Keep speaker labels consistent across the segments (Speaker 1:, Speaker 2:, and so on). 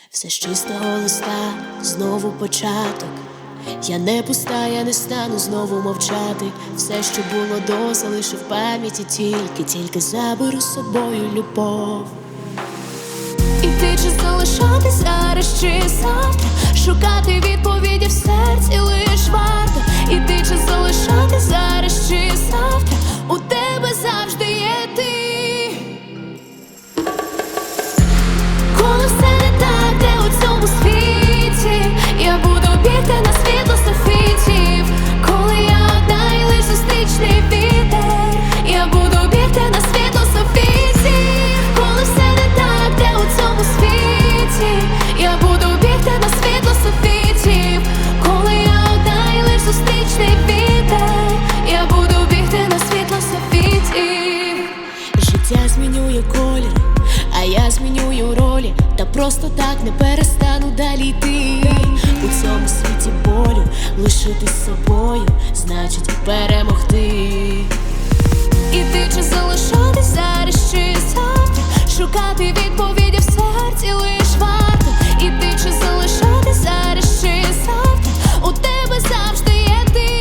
Speaker 1: Все з чистого листа, знову початок. Я не пуста, я не стану знову мовчати. Все, що було до, залишу в пам'яті тільки заберу з собою любов.
Speaker 2: Іти чи залишати зараз чи завтра, шукати відповіді в серці лиш варто. Іти чи залишати зараз чи завтра, у тебе завжди є ти. Коли все не так, де у цьому світі, я буду бігти на світло софітів. Коли я одна і лиш зустрічний вітер, я буду бігти на світло софітів. Коли все не так, де у цьому світі, я буду бігти на світло софітів. Коли я одна і лиш зустрічний вітер, я буду бігти на світло софітів.
Speaker 1: Життя змінює колір, а я змінюю ролі. Та просто так не перестану далі йти. У цьому світі болю лишитись собою значить перемогти.
Speaker 2: Іти чи залишати зараз чи завтра, шукати відповіді в серці лиш варто. Іти чи залишати зараз чи завтра, у тебе завжди є ти.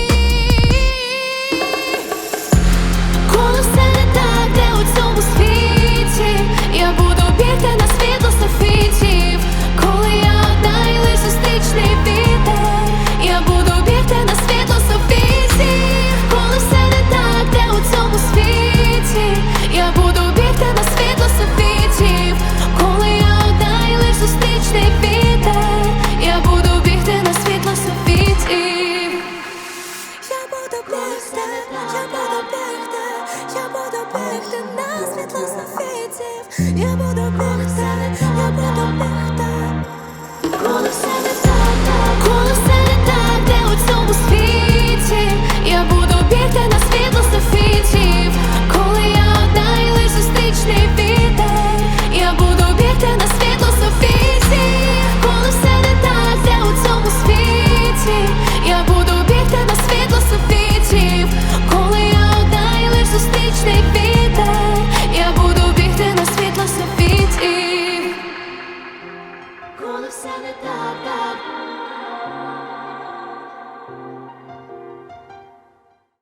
Speaker 2: Коли все не так, де у цьому світі, я буду бігти на світло софітів. Коли я одна і лиш зустрічний вітер, я буду бігти на світло софітів. Коли все не так, де у цьому світі, я буду бігти на світло софітів. Коли я одна і лиш зустрічний вітер, я буду бігти на світло софітів. Я буду бігти, я буду бігти, я буду бігти на світло софітів. Я буду бігти, я буду бігти. Коли все не так, коли все не так, де у цьому світі, я буду бігти на світло софітів. Коли я одна і лиш зустрічний вітер, я буду бігти на світло софітів. Коли все не так, де у цьому світі, я буду бігти на світло софітів. Коли я одна і лиш зустрічний вітер,